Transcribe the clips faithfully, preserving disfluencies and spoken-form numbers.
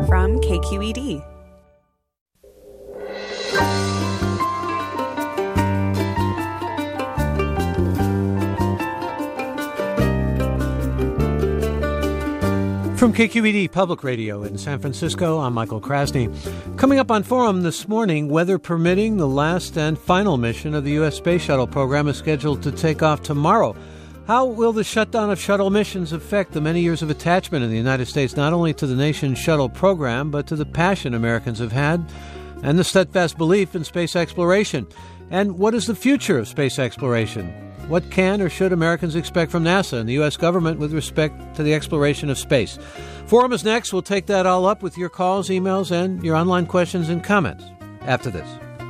from K Q E D. From K Q E D Public Radio in San Francisco, I'm Michael Krasny. Coming up on Forum this morning, weather permitting, the last and final mission of the U S Space Shuttle program is scheduled to take off tomorrow. How will the shutdown of shuttle missions affect the many years of attachment in the United States, not only to the nation's shuttle program, but to the passion Americans have had and the steadfast belief in space exploration? And what is the future of space exploration? What can or should Americans expect from NASA and the U S government with respect to the exploration of space? Forum is next. We'll take that all up with your calls, emails, and your online questions and comments after this.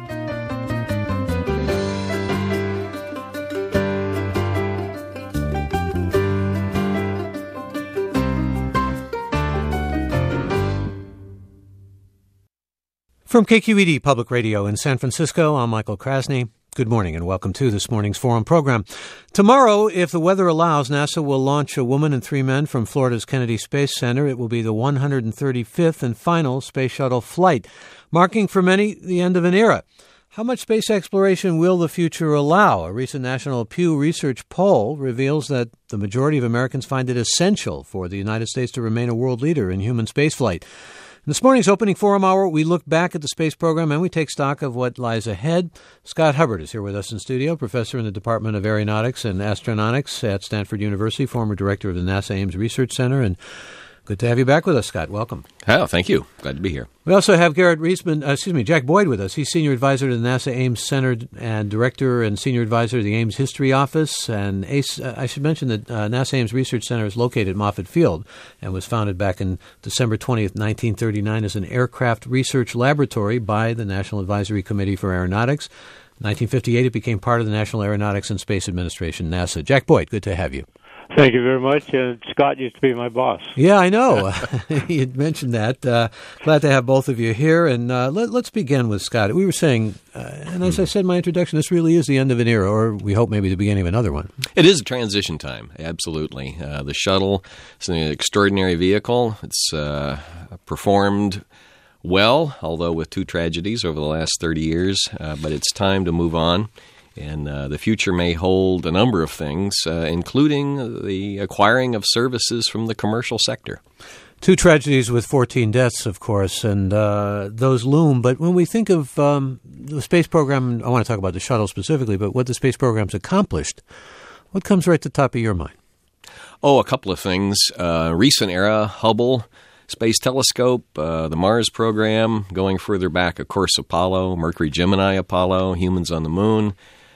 From K Q E D Public Radio in San Francisco, I'm Michael Krasny. Good morning and welcome to this morning's Forum program. Tomorrow, if the weather allows, NASA will launch a woman and three men from Florida's Kennedy Space Center. It will be the one hundred thirty-fifth and final space shuttle flight, marking for many the end of an era. How much space exploration will the future allow? A recent National Pew Research poll reveals that the majority of Americans find it essential for the United States to remain a world leader in human spaceflight. In this morning's opening Forum Hour, we look back at the space program and we take stock of what lies ahead. Scott Hubbard is here with us in studio, professor in the Department of Aeronautics and Astronautics at Stanford University, former director of the NASA Ames Research Center, and good to have you back with us, Scott. Welcome. Oh, thank you. Glad to be here. We also have Garrett Reisman, uh, excuse me, Jack Boyd with us. He's senior advisor to the NASA Ames Center and director and senior advisor to the Ames History Office. And Ace, uh, I should mention that uh, NASA Ames Research Center is located at Moffett Field and was founded back in December twentieth, nineteen thirty-nine as an aircraft research laboratory by the National Advisory Committee for Aeronautics. In nineteen fifty-eight, it became part of the National Aeronautics and Space Administration, NASA. Jack Boyd, good to have you. Thank you very much. Uh, Scott used to be my boss. Yeah, I know. You had mentioned that. Uh, glad to have both of you here. And uh, let, let's begin with Scott. We were saying, uh, and as I said in my introduction, this really is the end of an era, or we hope maybe the beginning of another one. It is a transition time, absolutely. Uh, the shuttle is an extraordinary vehicle. It's uh, performed well, although with two tragedies over the last thirty years. Uh, but it's time to move on. And uh, the future may hold a number of things, uh, including the acquiring of services from the commercial sector. Two tragedies with fourteen deaths, of course, and uh, those loom. But when we think of um, the space program, I want to talk about the shuttle specifically, but what the space program's accomplished, what comes right to the top of your mind? Oh, a couple of things. Uh, recent era, Hubble Space Telescope, uh, the Mars program, going further back, of course, Apollo, Mercury, Gemini, Apollo, humans on the moon.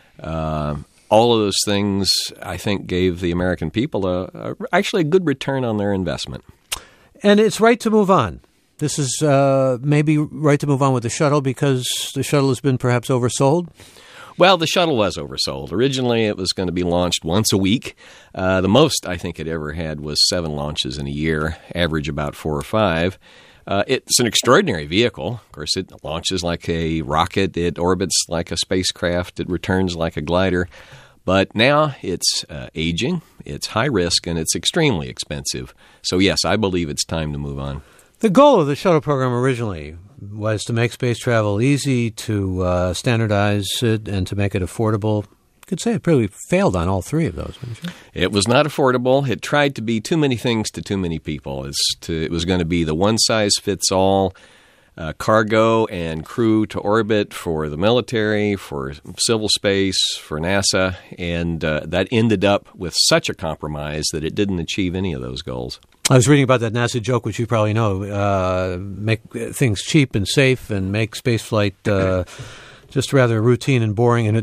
Uh, all of those things, I think, gave the American people a, a, actually a good return on their investment. And it's right to move on. This is uh, maybe right to move on with the shuttle because the shuttle has been perhaps oversold? Well, the shuttle was oversold. Originally, it was going to be launched once a week. Uh, the most I think it ever had was seven launches in a year, average about four or five. Uh, it's an extraordinary vehicle. Of course, it launches like a rocket. It orbits like a spacecraft. It returns like a glider. But now it's uh, aging, it's high risk, and it's extremely expensive. So, yes, I believe it's time to move on. The goal of the shuttle program originally was to make space travel easy, to uh, standardize it, and to make it affordable. Could say it probably failed on all three of those, wouldn't you? It was not affordable. It tried to be too many things to too many people. It's to, it was going to be the one-size-fits-all uh, cargo and crew to orbit for the military, for civil space, for NASA, and uh, that ended up with such a compromise that it didn't achieve any of those goals. I was reading about that NASA joke, which you probably know, uh, make things cheap and safe and make spaceflight uh, just rather routine and boring, and it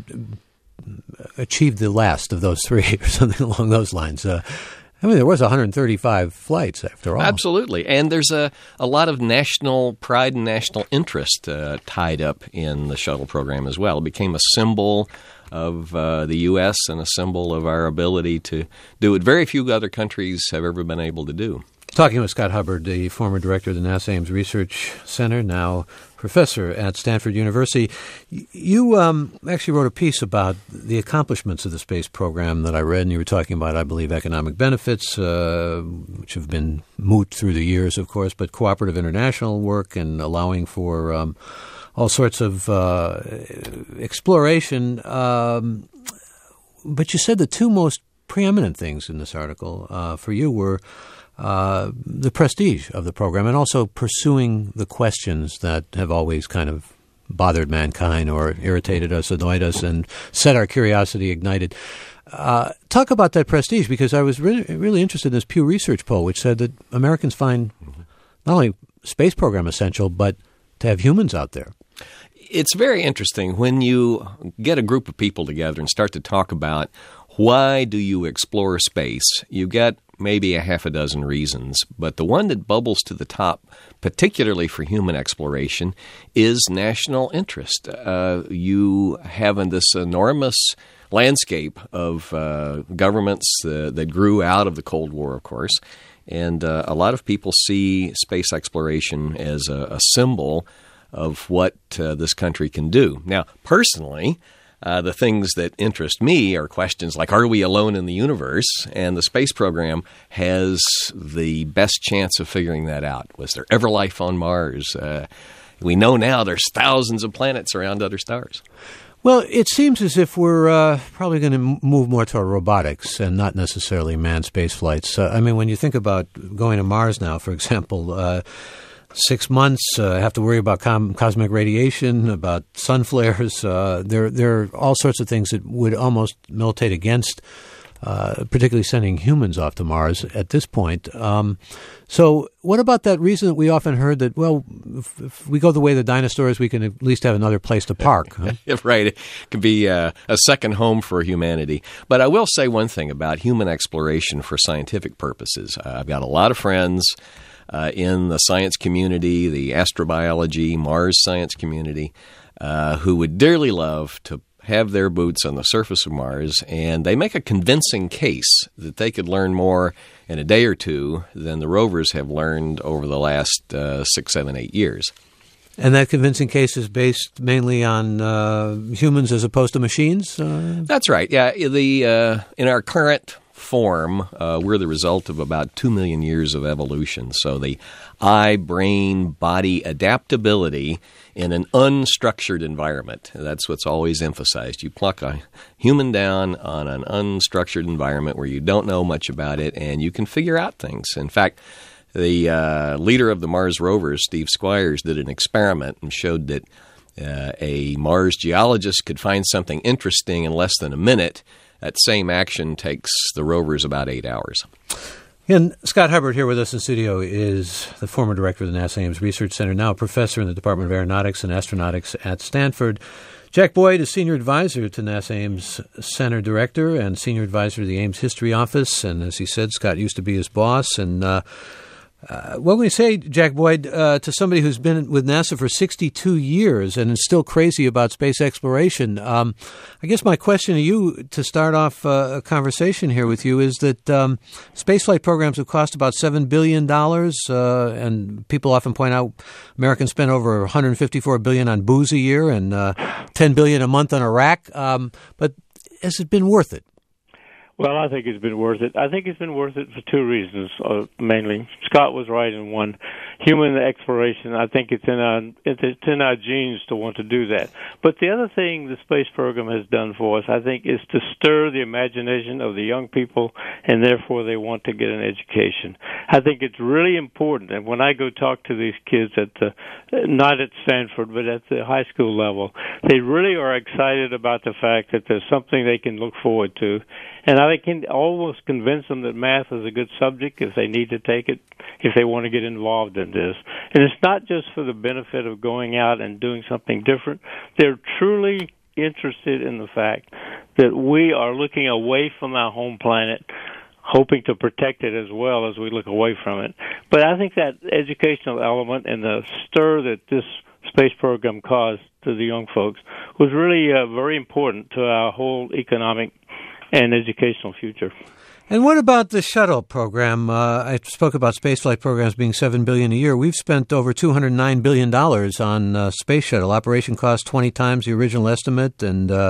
achieved the last of those three or something along those lines. Uh, I mean, there was one hundred thirty-five flights after all. Absolutely. And there's a, a lot of national pride and national interest uh, tied up in the shuttle program as well. It became a symbol of uh, the U S and a symbol of our ability to do what very few other countries have ever been able to do. Talking with Scott Hubbard, the former director of the NASA Ames Research Center, now professor at Stanford University. You um, actually wrote a piece about the accomplishments of the space program that I read, and you were talking about, I believe, economic benefits, uh, which have been moot through the years, of course, but cooperative international work and allowing for um, all sorts of uh, exploration. Um, but you said the two most preeminent things in this article uh, for you were Uh, the prestige of the program and also pursuing the questions that have always kind of bothered mankind or irritated us, annoyed us, and set our curiosity ignited. Uh, talk about that prestige, because I was really, really interested in this Pew Research poll, which said that Americans find not only space program essential, but to have humans out there. It's very interesting when you get a group of people together and start to talk about why do you explore space. You get maybe a half a dozen reasons, but the one that bubbles to the top, particularly for human exploration, is national interest. Uh, you have in this enormous landscape of uh, governments uh, that grew out of the Cold War, of course, and uh, a lot of people see space exploration as a, a symbol of what uh, this country can do. Now, personally, Uh, the things that interest me are questions like, are we alone in the universe? And the space program has the best chance of figuring that out. Was there ever life on Mars? Uh, we know now there's thousands of planets around other stars. Well, it seems as if we're uh, probably going to move more toward robotics and not necessarily manned space flights. Uh, I mean, when you think about going to Mars now, for example, uh, Six months, uh, have to worry about com- cosmic radiation, about sun flares. Uh, there, there are all sorts of things that would almost militate against, uh, particularly sending humans off to Mars at this point. Um, so what about that reason that we often heard that, well, if, if we go the way of the dinosaurs, we can at least have another place to park? Huh? Right. It can be uh, a second home for humanity. But I will say one thing about human exploration for scientific purposes. Uh, I've got a lot of friends Uh, in the science community, the astrobiology, Mars science community, uh, who would dearly love to have their boots on the surface of Mars, and they make a convincing case that they could learn more in a day or two than the rovers have learned over the last uh, six, seven, eight years. And that convincing case is based mainly on uh, humans as opposed to machines? Uh... That's right. Yeah, the uh, in our current form, uh, we're the result of about two million years of evolution. So the eye, brain, body adaptability in an unstructured environment. That's what's always emphasized. You pluck a human down on an unstructured environment where you don't know much about it, and you can figure out things. In fact, the uh, leader of the Mars rovers, Steve Squires, did an experiment and showed that uh, a Mars geologist could find something interesting in less than a minute. That same action takes the rovers about eight hours. And Scott Hubbard here with us in studio is the former director of the NASA Ames Research Center, now a professor in the Department of Aeronautics and Astronautics at Stanford. Jack Boyd is senior advisor to NASA Ames Center director and senior advisor to the Ames History Office. And as he said, Scott used to be his boss. And uh, Uh, what can we say, Jack Boyd, uh, to somebody who's been with NASA for sixty-two years and is still crazy about space exploration? Um, I guess my question to you, to start off uh, a conversation here with you, is that um, spaceflight programs have cost about seven billion dollars, uh, and people often point out Americans spend over one hundred fifty-four billion dollars on booze a year and uh, ten billion dollars a month on Iraq. Um, but has it been worth it? Well, I think it's been worth it. I think it's been worth it for two reasons, uh, mainly. Scott was right in one. Human exploration, I think it's in our it's in our genes to want to do that. But the other thing the space program has done for us, I think, is to stir the imagination of the young people, and therefore they want to get an education. I think it's really important. And when I go talk to these kids at the, not at Stanford, but at the high school level, they really are excited about the fact that there's something they can look forward to. And I can almost convince them that math is a good subject if they need to take it, if they want to get involved in this. And it's not just for the benefit of going out and doing something different. They're truly interested in the fact that we are looking away from our home planet, hoping to protect it as well as we look away from it. But I think that educational element and the stir that this space program caused to the young folks was really uh, very important to our whole economic and educational future. And what about the shuttle program? Uh, I spoke about spaceflight programs being seven billion dollars a year. We've spent over two hundred nine billion dollars on uh, space shuttle. Operation cost twenty times the original estimate, and uh,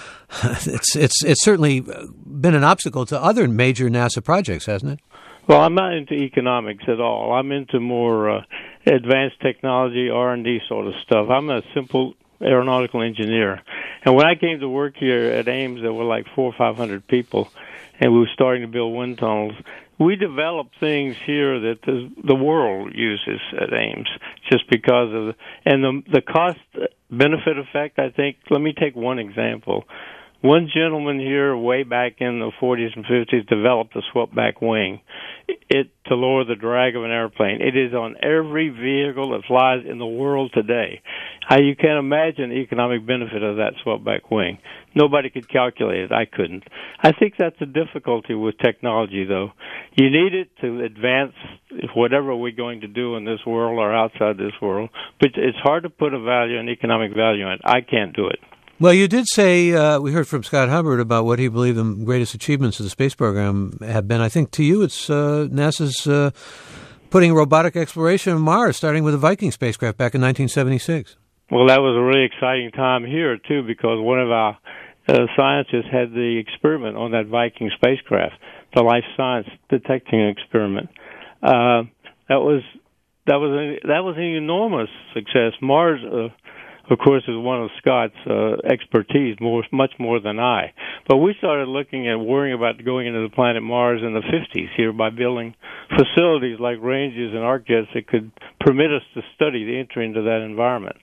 it's it's it's certainly been an obstacle to other major NASA projects, hasn't it? Well, I'm not into economics at all. I'm into more uh, advanced technology, R and D sort of stuff. I'm a simple aeronautical engineer. And when I came to work here at Ames, there were like four or five hundred people, and we were starting to build wind tunnels. We developed things here that the, the world uses at Ames just because of the, and the, the cost-benefit effect, I think. Let me take one example. One gentleman here way back in the forties and fifties developed a swept-back wing it to lower the drag of an airplane. It is on every vehicle that flies in the world today. How you can imagine the economic benefit of that swept-back wing. Nobody could calculate it. I couldn't. I think that's a difficulty with technology, though. You need it to advance whatever we're going to do in this world or outside this world, but it's hard to put a value, an economic value on it. I can't do it. Well, you did say, uh, we heard from Scott Hubbard about what he believed the greatest achievements of the space program have been. I think to you it's uh, NASA's uh, putting robotic exploration of Mars, starting with the Viking spacecraft back in nineteen seventy-six. Well, that was a really exciting time here, too, because one of our uh, scientists had the experiment on that Viking spacecraft, the life science detecting experiment. Uh, that was that was a, that was an enormous success. Mars, uh, of course, is one of Scott's uh, expertise, more, much more than I. But we started looking at worrying about going into the planet Mars in the fifties here by building facilities like ranges and arc jets that could permit us to study the entry into that environment.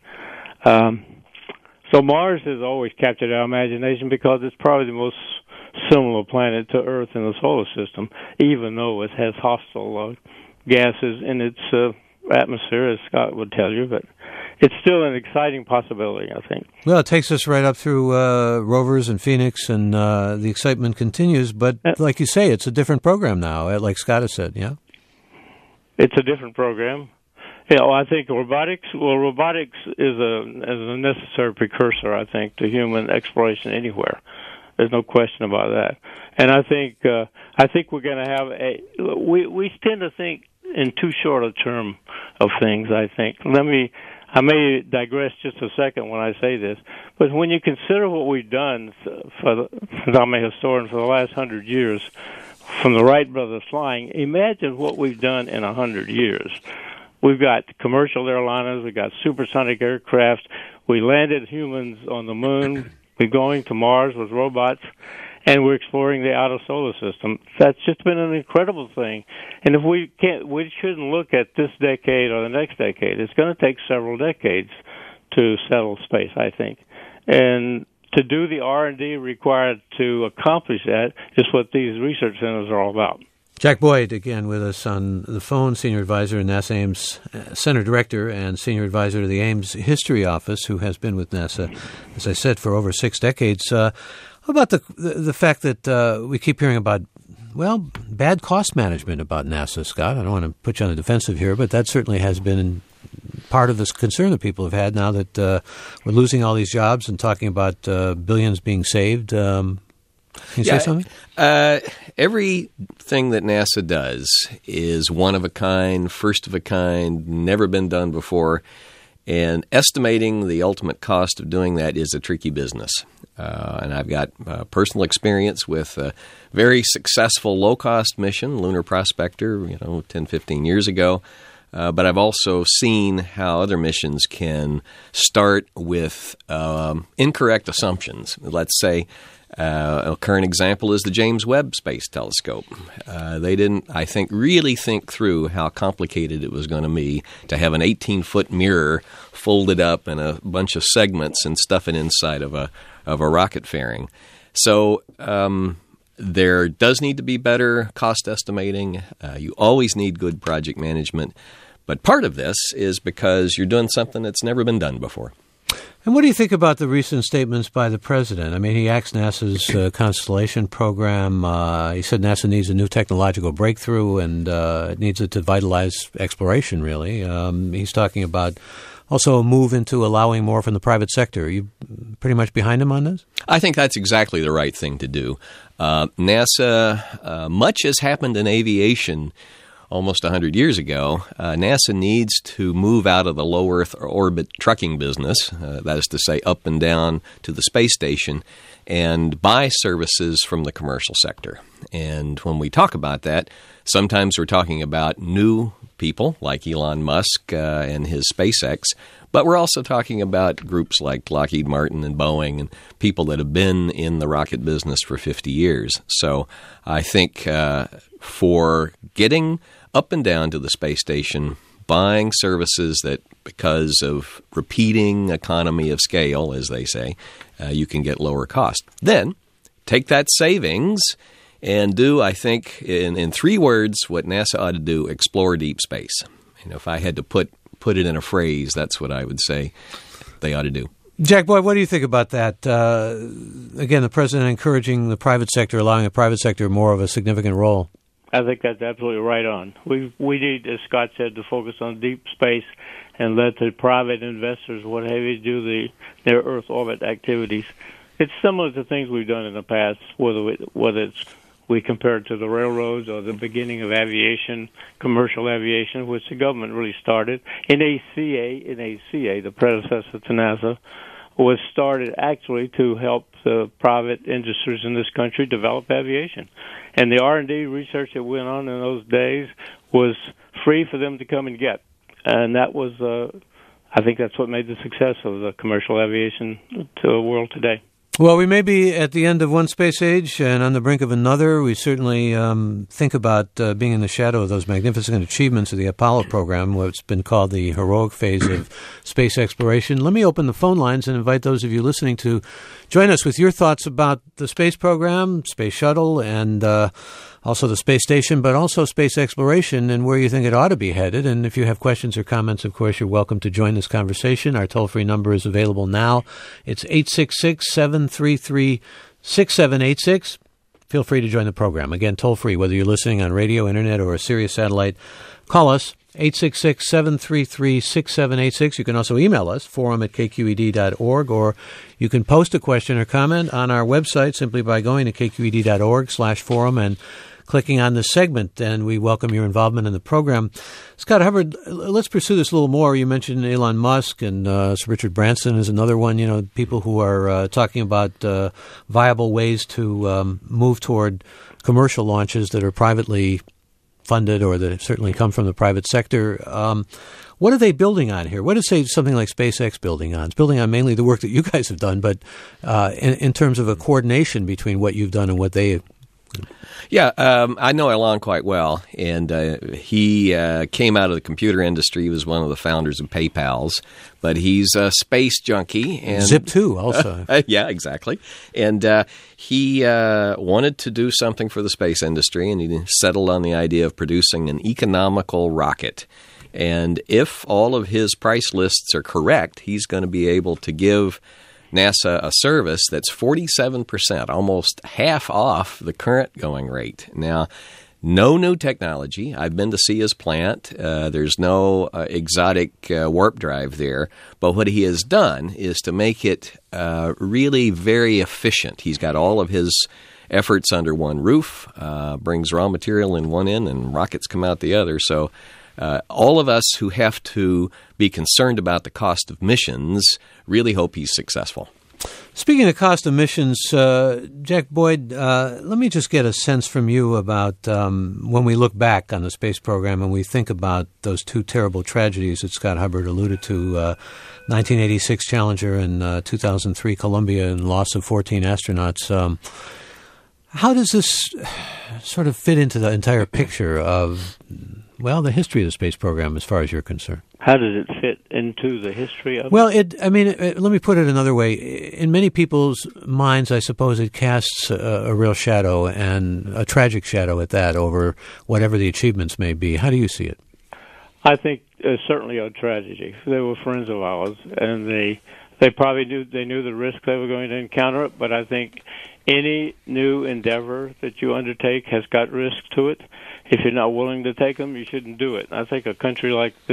Um, so Mars has always captured our imagination because it's probably the most similar planet to Earth in the solar system, even though it has hostile uh, gases in its uh, atmosphere, as Scott would tell you, but it's still an exciting possibility, I think. Well, it takes us right up through uh, rovers and Phoenix, and uh, the excitement continues. But uh, like you say, it's a different program now, like Scott has said, yeah? It's a different program. Yeah, well, I think robotics, well, robotics is a, is a necessary precursor, I think, to human exploration anywhere. There's no question about that. And I think uh, I think we're going to have a, we, we tend to think in too short a term of things, I think. Let me, I may digress just a second when I say this, but when you consider what we've done, for the, since I'm a historian, for the last hundred years, from the Wright brothers flying, imagine what we've done in a hundred years. We've got commercial airliners, we've got supersonic aircraft, we landed humans on the moon, we're going to Mars with robots, and we're exploring the outer solar system. That's just been an incredible thing. And if we can't, we shouldn't look at this decade or the next decade. It's going to take several decades to settle space, I think. And to do the R and D required to accomplish that is what these research centers are all about. Jack Boyd, again, with us on the phone, Senior Advisor in NASA Ames, uh, Center Director and Senior Advisor to the Ames History Office, who has been with NASA, as I said, for over six decades. Uh, how about the, the the fact that uh, we keep hearing about, well, bad cost management about NASA, Scott? I don't want to put you on the defensive here, but that certainly has been part of this concern that people have had now that uh, we're losing all these jobs and talking about uh, billions being saved. Um, Can you yeah, say something? Uh, everything that NASA does is one of a kind, first of a kind, never been done before, and estimating the ultimate cost of doing that is a tricky business. Uh, and I've got uh, personal experience with a very successful low-cost mission, Lunar Prospector, you know, ten, fifteen years ago. Uh, but I've also seen how other missions can start with um, incorrect assumptions. Let's say Uh, a current example is the James Webb Space Telescope. Uh, they didn't, I think, really think through how complicated it was going to be to have an eighteen-foot mirror folded up in a bunch of segments and stuff it inside of a of a rocket fairing. So um, there does need to be better cost estimating. Uh, you always need good project management. But part of this is because you're doing something that's never been done before. And what do you think about the recent statements by the president? I mean, he axed NASA's uh, Constellation program. Uh, he said NASA needs a new technological breakthrough and uh, it needs it to vitalize exploration, really. Um, he's talking about also a move into allowing more from the private sector. Are you pretty much behind him on this? I think that's exactly the right thing to do. Uh, NASA, uh, much has happened in aviation almost one hundred years ago. Uh, NASA needs to move out of the low Earth orbit trucking business, uh, that is to say up and down to the space station, and buy services from the commercial sector. And when we talk about that, sometimes we're talking about new people like Elon Musk uh, and his SpaceX, but we're also talking about groups like Lockheed Martin and Boeing and people that have been in the rocket business for fifty years. So I think uh, for getting up and down to the space station, buying services that, because of repeating economy of scale, as they say, uh, you can get lower cost. Then take that savings and do, I think, in, in three words, what NASA ought to do: explore deep space. You know, if I had to put put it in a phrase, that's what I would say they ought to do. Jack Boyd, what do you think about that? Uh, again, the president encouraging the private sector, allowing the private sector more of a significant role. I think that's absolutely right on. We we need, as Scott said, to focus on deep space and let the private investors, what have you, do the their Earth orbit activities. It's similar to things we've done in the past, whether we, whether it's we compare it to the railroads or the beginning of aviation, commercial aviation, which the government really started. N A C A, N A C A, the predecessor to NASA, was started actually to help the private industries in this country develop aviation. And the R and D research that went on in those days was free for them to come and get. And that was, uh, I think that's what made the success of the commercial aviation to the world today. Well, we may be at the end of one space age and on the brink of another. We certainly um, think about uh, being in the shadow of those magnificent achievements of the Apollo program, what's been called the heroic phase of space exploration. Let me open the phone lines and invite those of you listening to join us with your thoughts about the space program, Space Shuttle, and uh, also the space station, but also space exploration and where you think it ought to be headed. And if you have questions or comments, of course, you're welcome to join this conversation. Our toll-free number is available now. It's eight six six, seven three three, six seven eight six. Feel free to join the program. Again, toll-free, whether you're listening on radio, internet, or a Sirius satellite. Call us, eight six six, seven three three, six seven eight six. You can also email us, forum at k q e d dot org, or you can post a question or comment on our website simply by going to k q e d dot org slash forum and clicking on this segment, and we welcome your involvement in the program. Scott Hubbard, let's pursue this a little more. You mentioned Elon Musk, and uh, Sir Richard Branson is another one, you know, people who are uh, talking about uh, viable ways to um, move toward commercial launches that are privately funded or that certainly come from the private sector. Um, what are they building on here? What is, say, something like SpaceX building on? It's building on mainly the work that you guys have done, but uh, in, in terms of a coordination between what you've done and what they have. Yeah, um, I know Elon quite well, and uh, he uh, came out of the computer industry. He was one of the founders of PayPal's, but he's a space junkie. And Zip two also. Uh, yeah, exactly. And uh, he uh, wanted to do something for the space industry, and he settled on the idea of producing an economical rocket. And if all of his price lists are correct, he's going to be able to give NASA a service that's forty-seven percent, almost half off the current going rate. Now, no new technology. I've been to see his plant. Uh, there's no uh, exotic uh, warp drive there. But what he has done is to make it uh, really very efficient. He's got all of his efforts under one roof, uh, brings raw material in one end and rockets come out the other. So Uh, all of us who have to be concerned about the cost of missions really hope he's successful. Speaking of cost of missions, uh, Jack Boyd, uh, let me just get a sense from you about um, when we look back on the space program and we think about those two terrible tragedies that Scott Hubbard alluded to, uh, nineteen eighty-six Challenger and uh, two thousand three Columbia and loss of fourteen astronauts. Um, how does this sort of fit into the entire picture of, well, the history of the space program as far as you're concerned? How does it fit into the history of well, it? Well, I mean, it, let me put it another way. In many people's minds, I suppose it casts a, a real shadow, and a tragic shadow at that, over whatever the achievements may be. How do you see it? I think it's certainly a tragedy. They were friends of ours, and they they probably knew they knew the risk they were going to encounter it, but I think any new endeavor that you undertake has got risk to it. If you're not willing to take them, you shouldn't do it. I think a country like this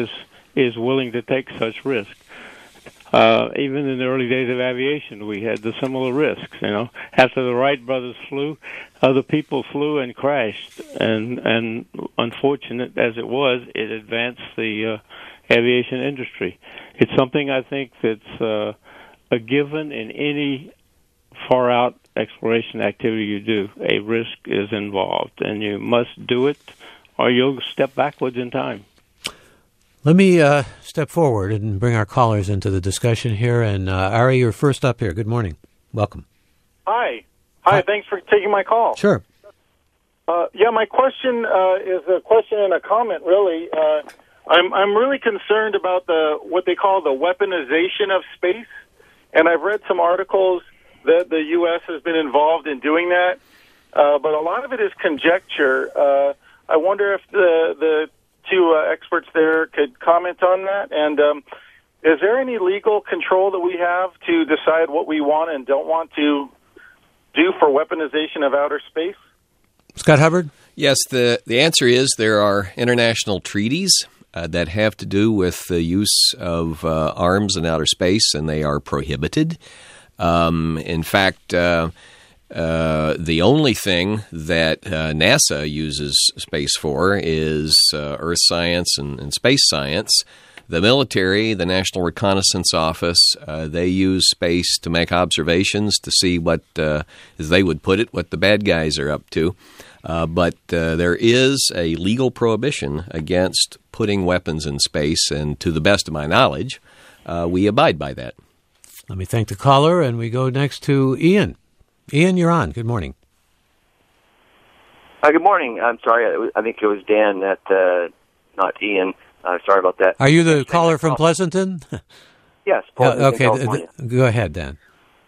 is willing to take such risk. Uh, even in the early days of aviation, we had the similar risks. You know, after the Wright brothers flew, other people flew and crashed, and and unfortunate as it was, it advanced the uh, aviation industry. It's something I think that's uh, a given in any far out exploration activity you do. A risk is involved, and you must do it, or you'll step backwards in time. Let me uh, step forward and bring our callers into the discussion here. And uh, Ari, you're first up here. Good morning. Welcome. Hi. Hi. Hi. Thanks for taking my call. Sure. Uh, yeah, my question uh, is a question and a comment, really. Uh, I'm I'm really concerned about the what they call the weaponization of space, and I've read some articles that the U S has been involved in doing that, uh, but a lot of it is conjecture. Uh, I wonder if the the two uh, experts there could comment on that, and um, is there any legal control that we have to decide what we want and don't want to do for weaponization of outer space? Scott Hubbard? Yes, the, the answer is there are international treaties uh, that have to do with the use of uh, arms in outer space, and they are prohibited. Um, in fact, uh, uh, the only thing that uh, NASA uses space for is uh, earth science and, and space science. The military, the National Reconnaissance Office, uh, they use space to make observations to see what, uh, as they would put it, what the bad guys are up to. Uh, but uh, there is a legal prohibition against putting weapons in space, and to the best of my knowledge, uh, we abide by that. Let me thank the caller, and we go next to Ian. Ian, you're on. Good morning. Hi, good morning. I'm sorry. I think it was Dan, that, uh, not Ian. Uh, sorry about that. Are you the caller from Pleasanton? Yes, Pleasanton, uh, okay, California. Th- go ahead, Dan.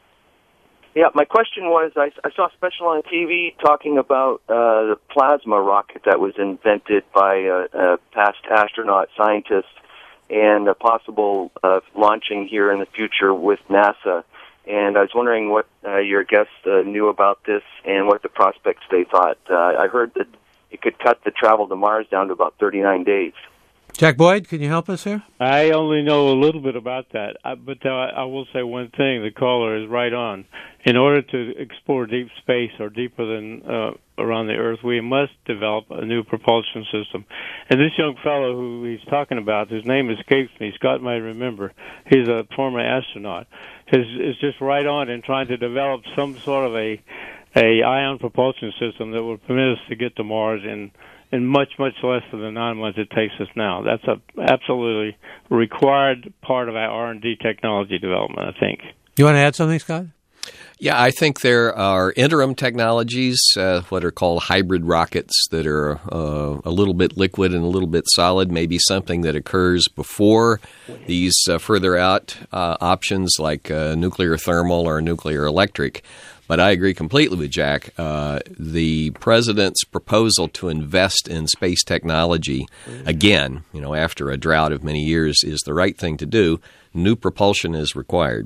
Yeah, my question was, I, I saw a special on T V talking about uh, the plasma rocket that was invented by a, a past astronaut scientist and a possible uh, launching here in the future with NASA. And I was wondering what uh, your guests uh, knew about this and what the prospects they thought. Uh, I heard that it could cut the travel to Mars down to about thirty-nine days. Jack Boyd, can you help us here? I only know a little bit about that, I, but uh, I will say one thing. The caller is right on. In order to explore deep space or deeper than uh, around the Earth, we must develop a new propulsion system. And this young fellow who he's talking about, his name escapes me, Scott might remember, he's a former astronaut, is, is just right on in trying to develop some sort of a, a ion propulsion system that will permit us to get to Mars in in much, much less than the nine months it takes us now. That's a absolutely required part of our R and D technology development, I think. You want to add something, Scott? Yeah, I think there are interim technologies, uh, what are called hybrid rockets, that are uh, a little bit liquid and a little bit solid, maybe something that occurs before these uh, further out uh, options like uh, nuclear thermal or nuclear electric. But I agree completely with Jack. Uh, the president's proposal to invest in space technology, again, you know, after a drought of many years, is the right thing to do. New propulsion is required.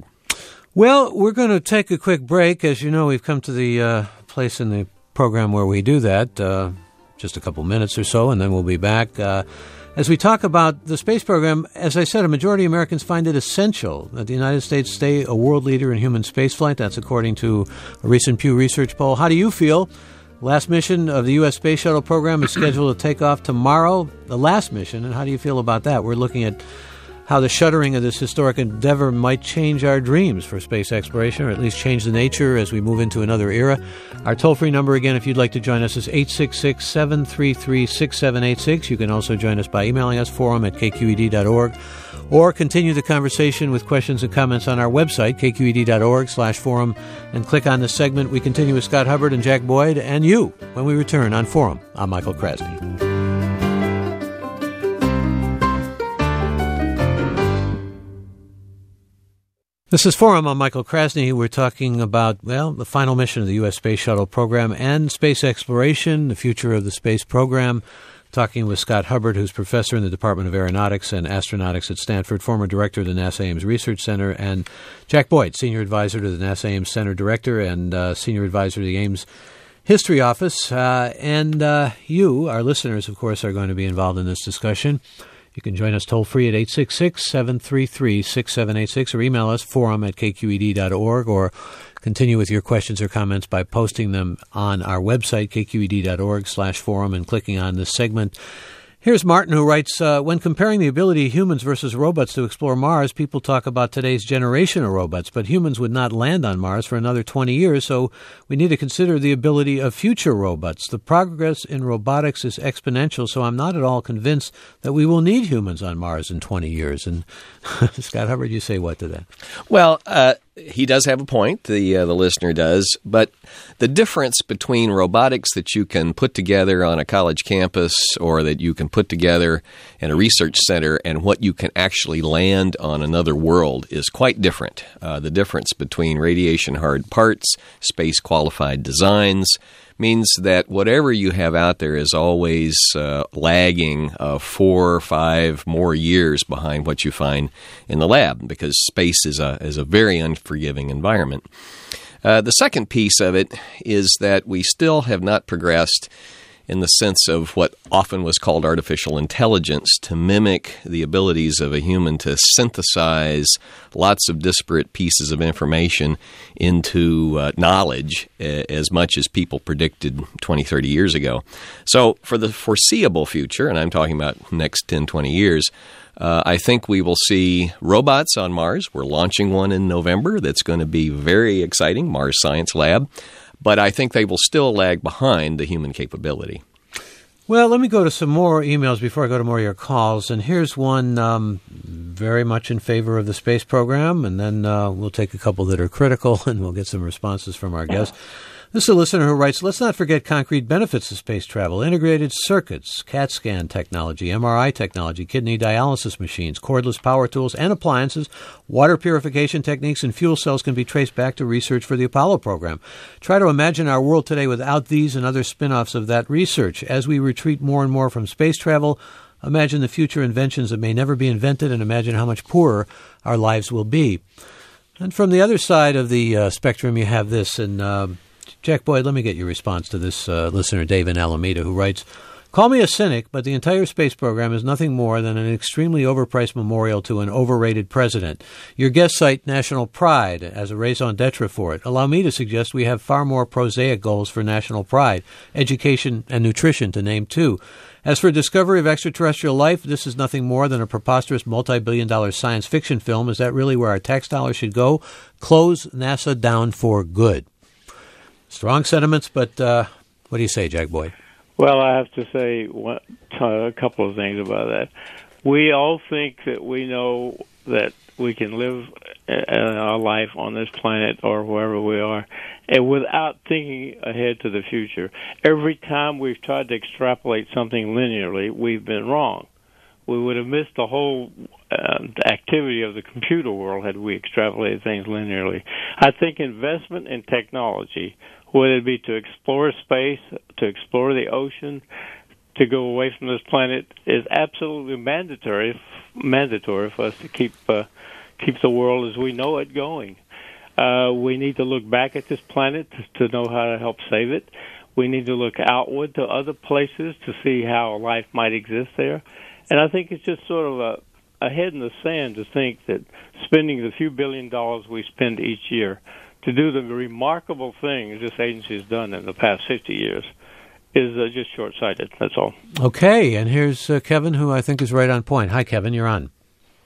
Well, we're going to take a quick break. As you know, we've come to the uh, place in the program where we do that, uh, just a couple minutes or so, and then we'll be back. Uh, As we talk about the space program, as I said, a majority of Americans find it essential that the United States stay a world leader in human spaceflight. That's according to a recent Pew Research poll. How do you feel? Last mission of the U S Space Shuttle program is scheduled to take off tomorrow, the last mission, and how do you feel about that? We're looking at how the shuttering of this historic endeavor might change our dreams for space exploration, or at least change the nature as we move into another era. Our toll-free number, again, if you'd like to join us, is eight six six, seven three three, six seven eight six. You can also join us by emailing us, forum at k q e d dot org, or continue the conversation with questions and comments on our website, k q e d dot org slash forum, and click on the segment. We continue with Scott Hubbard and Jack Boyd and you when we return on Forum. I'm Michael Krasny. This is Forum. I'm Michael Krasny. We're talking about, well, the final mission of the U S Space Shuttle program and space exploration, the future of the space program. Talking with Scott Hubbard, who's professor in the Department of Aeronautics and Astronautics at Stanford, former director of the NASA Ames Research Center, and Jack Boyd, senior advisor to the NASA Ames Center director and uh, senior advisor to the Ames History Office. Uh, and uh, you, our listeners, of course, are going to be involved in this discussion. You can join us toll-free at eight six six, seven three three, six seven eight six or email us, forum at k q e d dot org, or continue with your questions or comments by posting them on our website, k q e d dot org slash forum, and clicking on this segment. Here's Martin, who writes, uh, when comparing the ability of humans versus robots to explore Mars, people talk about today's generation of robots, but humans would not land on Mars for another twenty years, so we need to consider the ability of future robots. The progress in robotics is exponential, so I'm not at all convinced that we will need humans on Mars in twenty years. And Scott Hubbard, you say what to that? Well, uh, he does have a point, the uh, the listener does, but the difference between robotics that you can put together on a college campus or that you can put together in a research center and what you can actually land on another world is quite different. Uh, the difference between radiation-hard parts, space-qualified designs, means that whatever you have out there is always uh, lagging uh, four or five more years behind what you find in the lab, because space is a is a very unforgiving environment. Uh, the second piece of it is that we still have not progressed in the sense of what often was called artificial intelligence, to mimic the abilities of a human to synthesize lots of disparate pieces of information into uh, knowledge, uh, as much as people predicted twenty, thirty years ago. So for the foreseeable future, and I'm talking about next ten, twenty years, uh, I think we will see robots on Mars. We're launching one in November that's going to be very exciting, Mars Science Lab. But I think they will still lag behind the human capability. Well, let me go to some more emails before I go to more of your calls. And here's one um, very much in favor of the space program, and then uh, we'll take a couple that are critical, and we'll get some responses from our guests. This is a listener who writes, let's not forget concrete benefits of space travel: integrated circuits, CAT scan technology, M R I technology, kidney dialysis machines, cordless power tools and appliances, water purification techniques, and fuel cells can be traced back to research for the Apollo program. Try to imagine our world today without these and other spin-offs of that research. As we retreat more and more from space travel, imagine the future inventions that may never be invented, and imagine how much poorer our lives will be. And from the other side of the uh, spectrum, you have this, and uh, Jack Boyd, let me get your response to this uh, listener, Dave in Alameda, who writes, call me a cynic, but the entire space program is nothing more than an extremely overpriced memorial to an overrated president. Your guests cite national pride as a raison d'etre for it. Allow me to suggest we have far more prosaic goals for national pride, education and nutrition, to name two. As for discovery of extraterrestrial life, this is nothing more than a preposterous multi-billion dollar science fiction film. Is that really where our tax dollars should go? Close NASA down for good. Strong sentiments, but uh, what do you say, Jack Boyd? Well, I have to say one, a couple of things about that. We all think that we know that we can live our life on this planet or wherever we are, and without thinking ahead to the future. Every time we've tried to extrapolate something linearly, we've been wrong. We would have missed the whole uh, activity of the computer world had we extrapolated things linearly. I think investment in technology, whether it be to explore space, to explore the ocean, to go away from this planet, is absolutely mandatory mandatory for us to keep uh, keep the world as we know it going. Uh, we need to look back at this planet to, to know how to help save it. We need to look outward to other places to see how life might exist there. And I think it's just sort of a, a head in the sand to think that spending the few billion dollars we spend each year to do the remarkable things this agency has done in the past fifty years is uh, just short-sighted. That's all. Okay, and here's uh, Kevin, who I think is right on point. Hi, Kevin, you're on.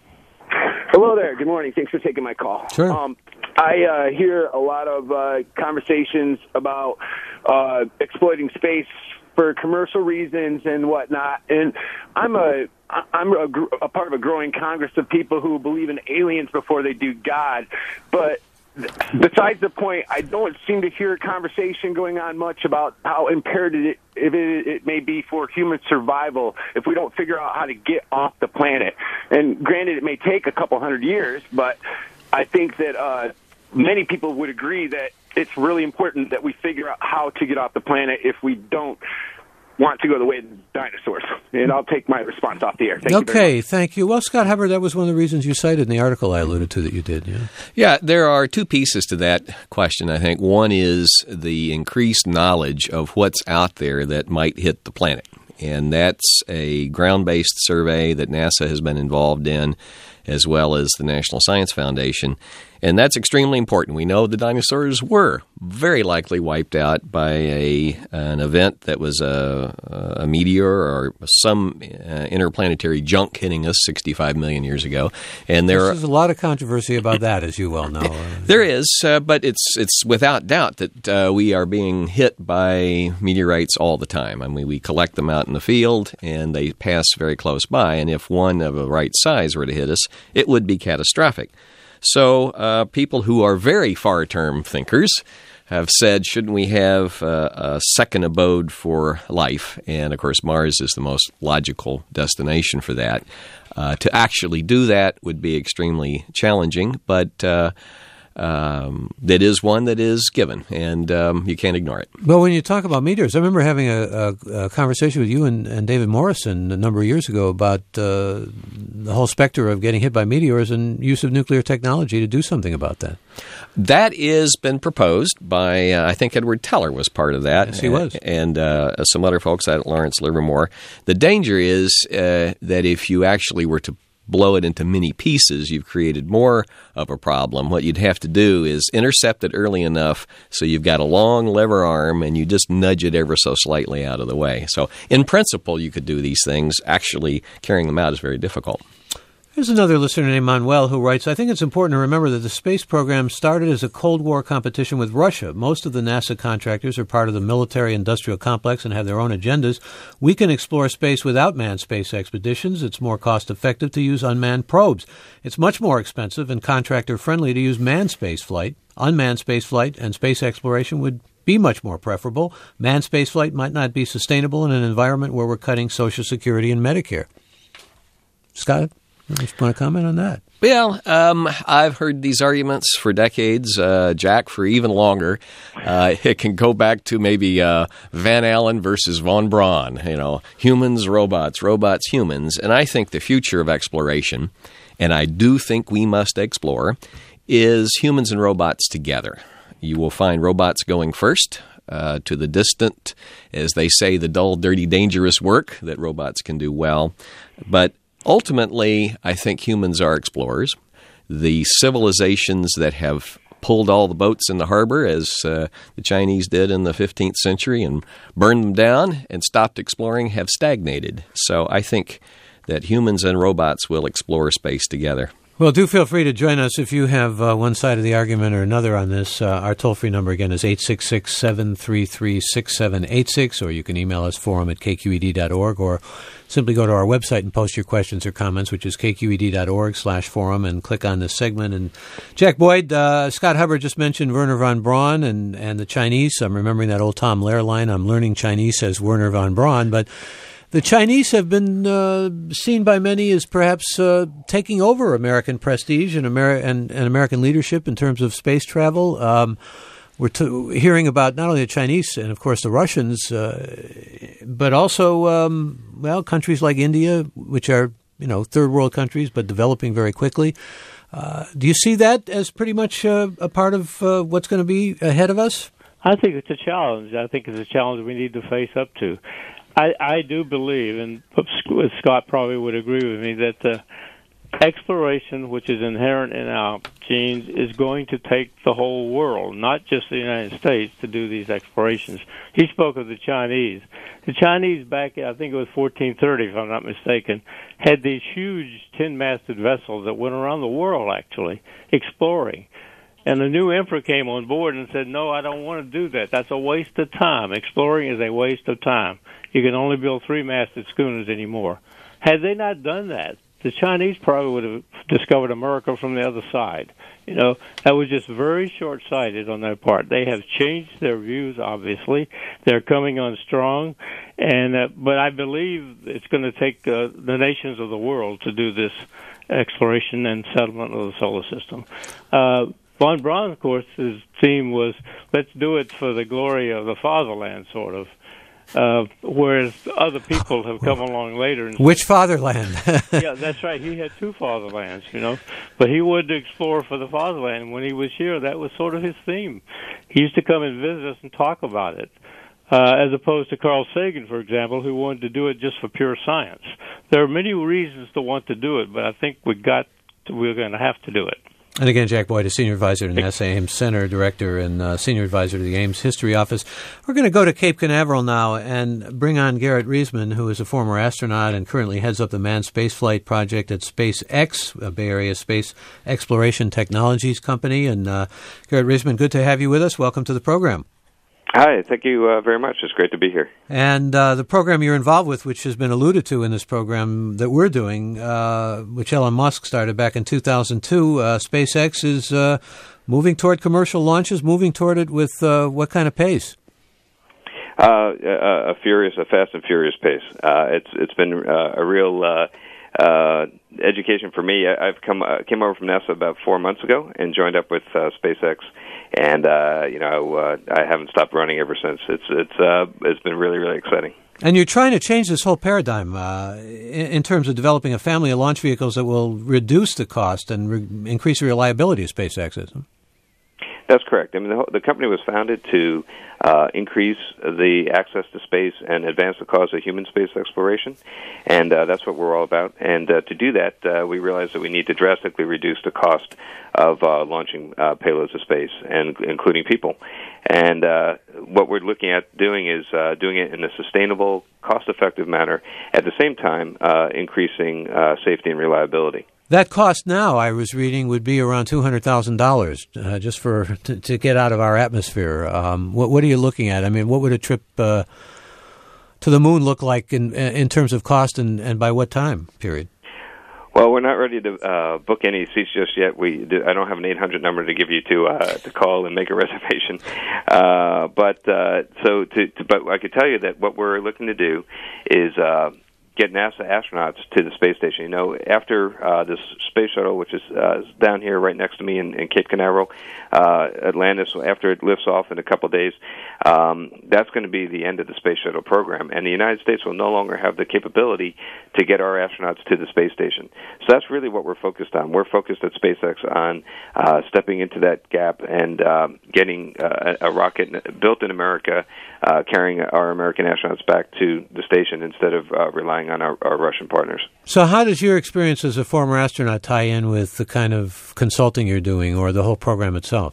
Hello there. Good morning. Thanks for taking my call. Sure. Um, I uh, hear a lot of uh, conversations about uh, exploiting space for commercial reasons and whatnot, and I'm a I'm a, a part of a growing congress of people who believe in aliens before they do God, but besides the point, I don't seem to hear a conversation going on much about how imperative it, if it, it may be for human survival if we don't figure out how to get off the planet. And granted, it may take a couple hundred years, but I think that uh, many people would agree that it's really important that we figure out how to get off the planet if we don't want to go the way of the dinosaurs. And I'll take my response off the air. Thank okay, you thank you. Well, Scott Hubbard, that was one of the reasons you cited in the article I alluded to that you did. Yeah, yeah, there are two pieces to that question, I think. One is the increased knowledge of what's out there that might hit the planet. And that's a ground-based survey that NASA has been involved in, as well as the National Science Foundation. And that's extremely important. We know the dinosaurs were very likely wiped out by a an event that was a, a meteor or some uh, interplanetary junk hitting us sixty-five million years ago. And there There's a lot of controversy about that, as you well know. There is, uh, but it's it's without doubt that uh, we are being hit by meteorites all the time. I mean, we collect them out in the field, and they pass very close by. And if one of the right size were to hit us, it would be catastrophic. So uh, people who are very far-term thinkers have said, shouldn't we have uh, a second abode for life? And, of course, Mars is the most logical destination for that. Uh, to actually do that would be extremely challenging, but uh, um, it is one that is given, and um, you can't ignore it. Well, when you talk about meteors, I remember having a, a, a conversation with you and, and David Morrison a number of years ago about uh, the whole specter of getting hit by meteors and use of nuclear technology to do something about that. That has been proposed by, uh, I think Edward Teller was part of that. Yes, he was. And uh, some other folks out at Lawrence Livermore. The danger is uh, that if you actually were to blow it into many pieces, you've created more of a problem. What you'd have to do is intercept it early enough so you've got a long lever arm and you just nudge it ever so slightly out of the way. So in principle, you could do these things. Actually, carrying them out is very difficult. There's another listener named Manuel who writes, I think it's important to remember that the space program started as a Cold War competition with Russia. Most of the NASA contractors are part of the military-industrial complex and have their own agendas. We can explore space without manned space expeditions. It's more cost-effective to use unmanned probes. It's much more expensive and contractor-friendly to use manned space flight. Unmanned space flight and space exploration would be much more preferable. Manned space flight might not be sustainable in an environment where we're cutting Social Security and Medicare. Scott? You want to comment on that? Well, um, I've heard these arguments for decades, uh, Jack, for even longer. Uh, it can go back to maybe uh, Van Allen versus von Braun, you know, humans, robots, robots, humans. And I think the future of exploration, and I do think we must explore, is humans and robots together. You will find robots going first uh, to the distant, as they say, the dull, dirty, dangerous work that robots can do well. But ultimately, I think humans are explorers. The civilizations that have pulled all the boats in the harbor, as uh, the Chinese did in the fifteenth century, and burned them down and stopped exploring, have stagnated. So I think that humans and robots will explore space together. Well, do feel free to join us if you have uh, one side of the argument or another on this. Uh, our toll-free number, again, is eight six six, seven three three, six seven eight six, or you can email us, forum at k q e d dot org, or simply go to our website and post your questions or comments, which is k q e d dot org slash forum, and click on this segment. And Jack Boyd, uh, Scott Hubbard just mentioned Wernher von Braun and, and the Chinese. I'm remembering that old Tom Lehrer line, I'm learning Chinese, says Wernher von Braun, but the Chinese have been uh, seen by many as perhaps uh, taking over American prestige and, Ameri- and, and American leadership in terms of space travel. Um, we're t- hearing about not only the Chinese and, of course, the Russians, uh, but also, um, well, countries like India, which are, you know, third world countries, but developing very quickly. Uh, do you see that as pretty much uh, a part of uh, what's going to be ahead of us? I think it's a challenge. I think it's a challenge we need to face up to. I, I do believe, and Scott probably would agree with me, that the exploration, which is inherent in our genes, is going to take the whole world, not just the United States, to do these explorations. He spoke of the Chinese. The Chinese back, I think it was fourteen thirty, if I'm not mistaken, had these huge tin-masted vessels that went around the world, actually, exploring. And the new emperor came on board and said, no, I don't want to do that. That's a waste of time. Exploring is a waste of time. You can only build three-masted schooners anymore. Had they not done that, the Chinese probably would have discovered America from the other side. You know, that was just very short-sighted on their part. They have changed their views, obviously. They're coming on strong. and uh, But I believe it's going to take uh, the nations of the world to do this exploration and settlement of the solar system. Uh, Von Braun, of course, his theme was, let's do it for the glory of the fatherland, sort of. Uh, whereas other people have come along later. And Which fatherland? Yeah, that's right. He had two fatherlands, you know. But he wanted to explore for the fatherland. When he was here, that was sort of his theme. He used to come and visit us and talk about it. uh, as opposed to Carl Sagan, for example, who wanted to do it just for pure science. There are many reasons to want to do it, but I think we got to, we're going to have to do it. And again, Jack Boyd is Senior Advisor to NASA Ames Center, Director and uh, Senior Advisor to the Ames History Office. We're going to go to Cape Canaveral now and bring on Garrett Reisman, who is a former astronaut and currently heads up the manned spaceflight project at SpaceX, a Bay Area space exploration technologies company. And uh, Garrett Reisman, good to have you with us. Welcome to the program. Hi, thank you uh, very much. It's great to be here. And uh, the program you're involved with, which has been alluded to in this program that we're doing, uh, which Elon Musk started back in two thousand two, uh, SpaceX is uh, moving toward commercial launches, moving toward it with uh, what kind of pace? Uh, a, a furious, a fast and furious pace. Uh, it's it's been uh, a real uh, uh, education for me. I, I've come uh, came over from NASA about four months ago and joined up with uh, SpaceX. And uh, you know, uh, I haven't stopped running ever since. It's it's uh, it's been really really exciting. And you're trying to change this whole paradigm uh, in, in terms of developing a family of launch vehicles that will reduce the cost and re- increase the reliability of SpaceX. Isn't it? That's correct. I mean, the, whole, the company was founded to uh, increase the access to space and advance the cause of human space exploration, and uh, that's what we're all about. And uh, to do that, uh, we realized that we need to drastically reduce the cost of uh, launching uh, payloads to space, and including people. And uh, what we're looking at doing is uh, doing it in a sustainable, cost-effective manner, at the same time uh, increasing uh, safety and reliability. That cost now, I was reading, would be around two hundred thousand dollars uh, just for to, to get out of our atmosphere. Um, what, what are you looking at? I mean, what would a trip uh, to the moon look like in in terms of cost, and, and by what time period? Well, we're not ready to uh, book any seats just yet. We do, I don't have an eight hundred number to give you to uh, to call and make a reservation. Uh, but uh, so, to, to, but I could tell you that what we're looking to do is Uh, get NASA astronauts to the space station. You know, after uh, this space shuttle, which is uh, down here right next to me in, in Cape Canaveral, uh, Atlantis, after it lifts off in a couple of days, um, that's going to be the end of the space shuttle program. And the United States will no longer have the capability to get our astronauts to the space station. So that's really what we're focused on. We're focused at SpaceX on uh, stepping into that gap and uh, getting uh, a rocket built in America, uh, carrying our American astronauts back to the station instead of uh, relying on our, our Russian partners. So how does your experience as a former astronaut tie in with the kind of consulting you're doing or the whole program itself?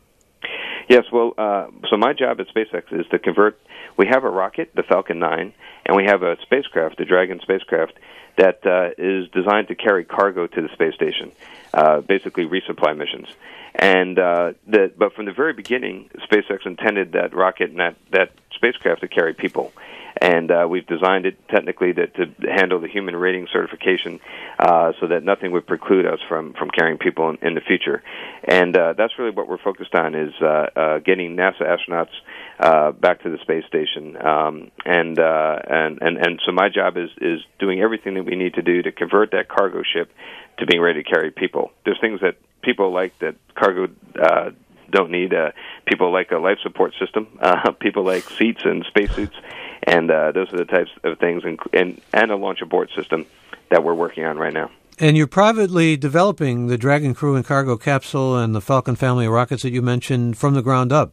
Yes, well, uh, so my job at SpaceX is to convert, we have a rocket, the Falcon nine, and we have a spacecraft, the Dragon spacecraft, that uh, is designed to carry cargo to the space station, uh, basically resupply missions. And uh, the, but from the very beginning, SpaceX intended that rocket and that, that spacecraft to carry people. And uh, we've designed it technically to, to handle the human rating certification uh, so that nothing would preclude us from, from carrying people in, in the future. And uh, that's really what we're focused on, is uh, uh, getting NASA astronauts uh, back to the space station. Um, and, uh, and, and, and so my job is, is doing everything that we need to do to convert that cargo ship to being ready to carry people. There's things that people like that cargo uh, don't need. Uh, people like a life support system. Uh, people like seats and spacesuits. And uh, those are the types of things, and, and and a launch abort system that we're working on right now. And you're privately developing the Dragon crew and cargo capsule and the Falcon family of rockets that you mentioned from the ground up.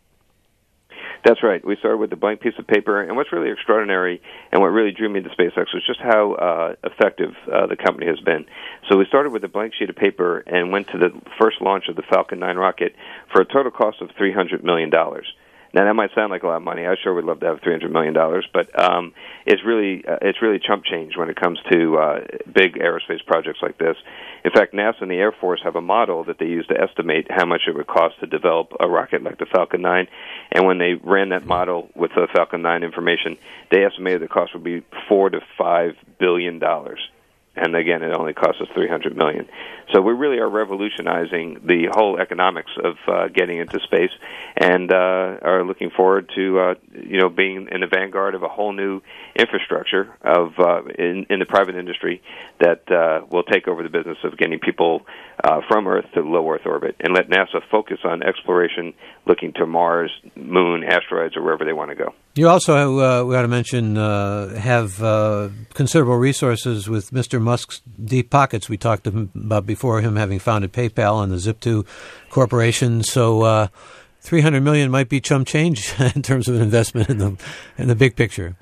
That's right. We started with a blank piece of paper, and what's really extraordinary and what really drew me to SpaceX was just how uh, effective uh, the company has been. So we started with a blank sheet of paper and went to the first launch of the Falcon nine rocket for a total cost of three hundred million dollars. Now, that might sound like a lot of money. I sure would love to have three hundred million dollars, but um, it's really uh, it's really chump change when it comes to uh, big aerospace projects like this. In fact, NASA and the Air Force have a model that they use to estimate how much it would cost to develop a rocket like the Falcon nine, and when they ran that model with the Falcon nine information, they estimated the cost would be four to five billion dollars. And again, it only costs us three hundred million dollars. So we really are revolutionizing the whole economics of uh, getting into space, and uh, are looking forward to uh, you know being in the vanguard of a whole new infrastructure of uh, in, in the private industry that uh, will take over the business of getting people uh, from Earth to low Earth orbit, and let NASA focus on exploration, looking to Mars, Moon, asteroids, or wherever they want to go. You also, uh, we ought to mention, uh, have uh, considerable resources with Mister Musk's deep pockets. We talked about before him having founded PayPal and the Zip two Corporation. So uh, three hundred million dollars might be chump change in terms of an investment in the in the big picture.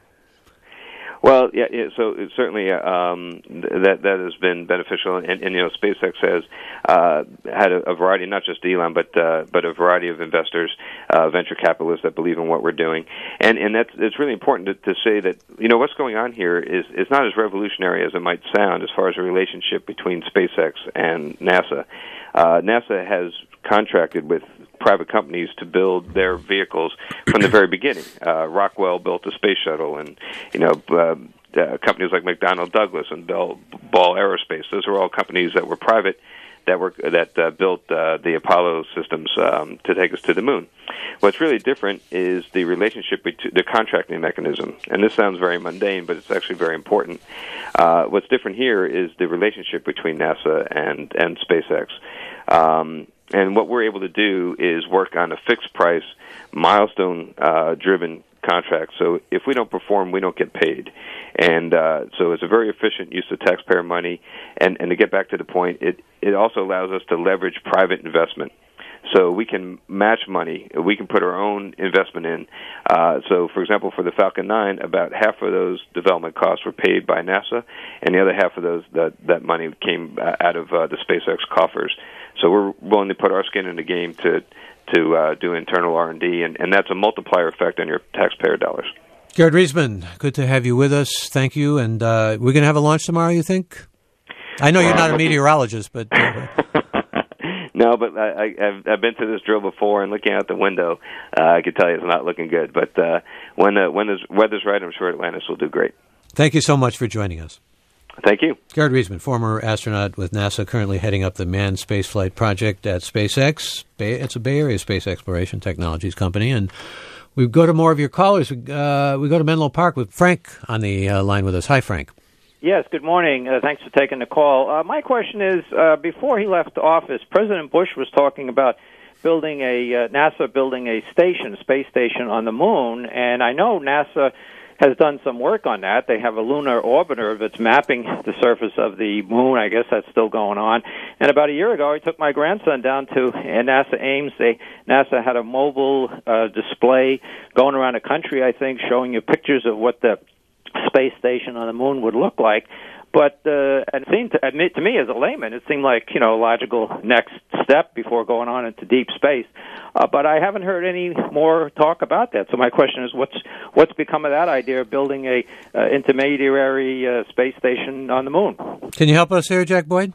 Well, yeah, yeah so it certainly um, that that has been beneficial, and, and you know, SpaceX has uh, had a, a variety, not just Elon, but uh, but a variety of investors, uh, venture capitalists that believe in what we're doing, and and that's it's really important to, to say that you know what's going on here is is not as revolutionary as it might sound as far as a relationship between SpaceX and NASA. Uh, NASA has contracted with private companies to build their vehicles from the very beginning. Uh, Rockwell built a space shuttle, and you know uh, uh, companies like McDonnell Douglas and Bell, Ball Aerospace. Those are all companies that were private that were that uh, built uh, the Apollo systems um, to take us to the moon. What's really different is the relationship between the contracting mechanism, and this sounds very mundane, but it's actually very important. Uh, what's different here is the relationship between NASA and and SpaceX. Um, And what we're able to do is work on a fixed price, milestone-driven uh, contract. So if we don't perform, we don't get paid. And uh, so it's a very efficient use of taxpayer money. And, and to get back to the point, it, it also allows us to leverage private investment. So we can match money. We can put our own investment in. Uh, so, for example, for the Falcon nine, about half of those development costs were paid by NASA, and the other half of those that, that money came out of uh, the SpaceX coffers. So we're willing to put our skin in the game to to uh, do internal R and D, and, and that's a multiplier effect on your taxpayer dollars. Garrett Reisman, good to have you with us. Thank you. And uh, we're going to have a launch tomorrow, you think? I know you're not a meteorologist, but... Uh, No, but I, I, I've, I've been to this drill before, and looking out the window, uh, I can tell you it's not looking good. But uh, when the when the weather's right, I'm sure Atlantis will do great. Thank you so much for joining us. Thank you. Garrett Reisman, former astronaut with NASA, currently heading up the manned spaceflight project at SpaceX. Bay, it's a Bay Area space exploration technologies company. And we go to more of your callers. We, uh, we go to Menlo Park with Frank on the uh, line with us. Hi, Frank. Yes, good morning. Uh, thanks for taking the call. Uh, my question is, uh, before he left office, President Bush was talking about building a uh, NASA building a station, a space station on the moon, and I know NASA has done some work on that. They have a lunar orbiter that's mapping the surface of the moon. I guess that's still going on. And about a year ago, I took my grandson down to NASA Ames. They, NASA had a mobile uh, display going around the country, I think, showing you pictures of what the space station on the moon would look like. But uh, it seemed to, to me, as a layman, it seemed like, you know, a logical next step before going on into deep space. Uh, but I haven't heard any more talk about that. So my question is, what's what's become of that idea of building a uh, intermediary uh, space station on the moon? Can you help us here, Jack Boyd?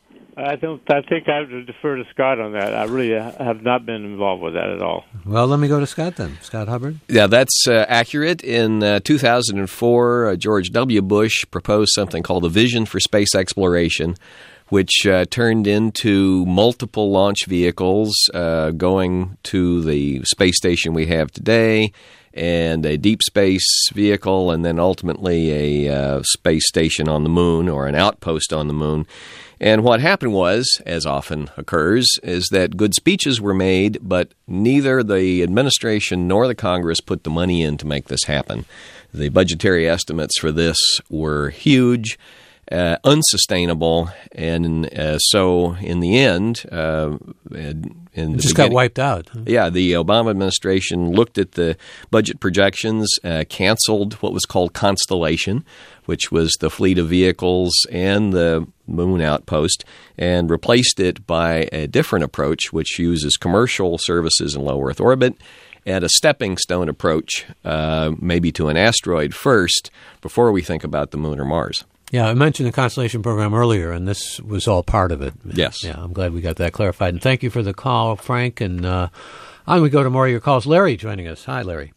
I don't. I think I have to defer to Scott on that. I really have not been involved with that at all. Well, let me go to Scott then. Scott Hubbard. Yeah, that's uh, accurate. In uh, two thousand four, uh, George W. Bush proposed something called the Vision for Space Exploration, which uh, turned into multiple launch vehicles uh, going to the space station we have today, and a deep space vehicle, and then ultimately a uh, space station on the moon or an outpost on the moon. And what happened was, as often occurs, is that good speeches were made, but neither the administration nor the Congress put the money in to make this happen. The budgetary estimates for this were huge, uh, unsustainable, and uh, so in the end, uh, in it the just got wiped out. Huh? Yeah, the Obama administration looked at the budget projections, uh, canceled what was called Constellation, which was the fleet of vehicles and the moon outpost, and replaced it by a different approach, which uses commercial services in low Earth orbit and a stepping stone approach, uh, maybe to an asteroid first before we think about the moon or Mars. Yeah, I mentioned the Constellation program earlier, and this was all part of it. Yes. Yeah, I'm glad we got that clarified. And thank you for the call, Frank. And uh, on we go to more of your calls. Larry joining us. Hi, Larry.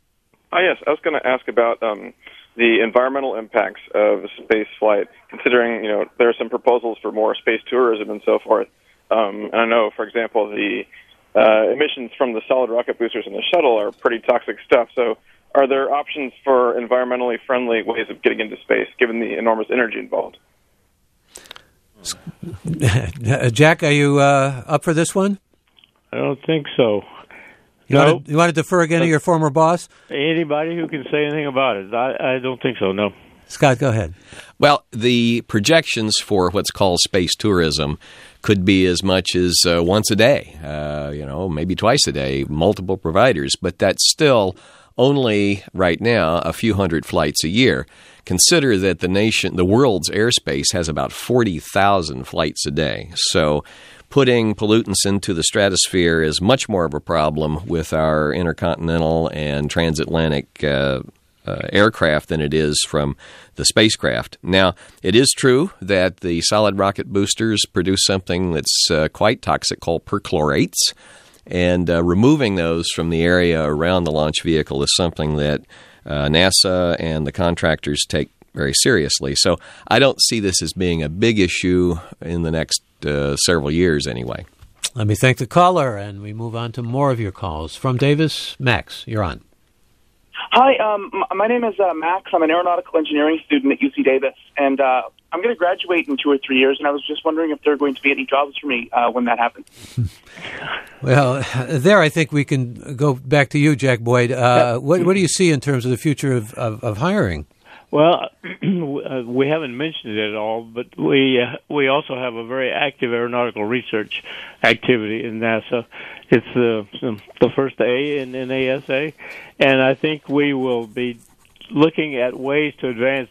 Hi, yes. I was going to ask about um, the environmental impacts of space flight, considering, you know, there are some proposals for more space tourism and so forth. Um, and I know, for example, the uh, emissions from the solid rocket boosters in the shuttle are pretty toxic stuff. So are there options for environmentally friendly ways of getting into space, given the enormous energy involved? Jack, are you uh, up for this one? I don't think so. You, no. want to, you want to defer again to your former boss? Anybody who can say anything about it. I, I don't think so, no. Scott, go ahead. Well, the projections for what's called space tourism could be as much as uh, once a day, uh, you know, maybe twice a day, multiple providers. But that's still only, right now, a few hundred flights a year. Consider that the nation, the world's airspace has about forty thousand flights a day. So putting pollutants into the stratosphere is much more of a problem with our intercontinental and transatlantic uh, uh, aircraft than it is from the spacecraft. Now, it is true that the solid rocket boosters produce something that's uh, quite toxic called perchlorates, and uh, removing those from the area around the launch vehicle is something that uh, NASA and the contractors take very seriously. So I don't see this as being a big issue in the next uh, several years anyway. Let me thank the caller, and we move on to more of your calls. From Davis, Max, you're on. Hi, um, my name is uh, Max. I'm an aeronautical engineering student at U C Davis, and uh, I'm going to graduate in two or three years, and I was just wondering if there are going to be any jobs for me uh, when that happens. Well, there I think we can go back to you, Jack Boyd. Uh, what, what do you see in terms of the future of, of, of hiring? Well, we haven't mentioned it at all, but we uh, we also have a very active aeronautical research activity in NASA. It's uh, the first A in N A S A, and I think we will be looking at ways to advance